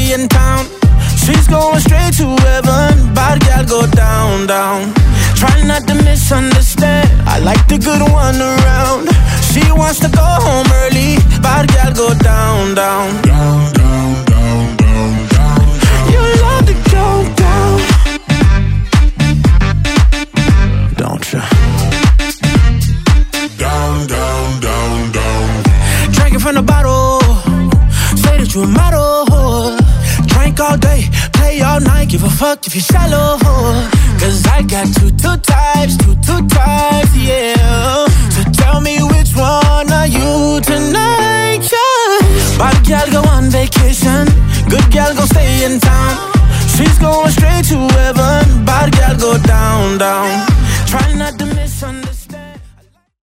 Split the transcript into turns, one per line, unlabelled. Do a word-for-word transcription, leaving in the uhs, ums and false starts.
stay in town. She's going straight to heaven. Bad gal go down, down. Try not to misunderstand. I like the good one around. She wants to go home early. Bad gal go down, down. Down, down, down, down, down. You love to go down. Don't you? Down, down, down, down. Drinking from the bottle. Say that you a model. Drink all day, play all night. Give a fuck if you're shallow. Cause I got two, two types, two, two types, yeah. So tell me which one are you tonight, yeah. Bad gal go on vacation. Good gal go stay in town. She's going straight to heaven. Bad gal go down, down.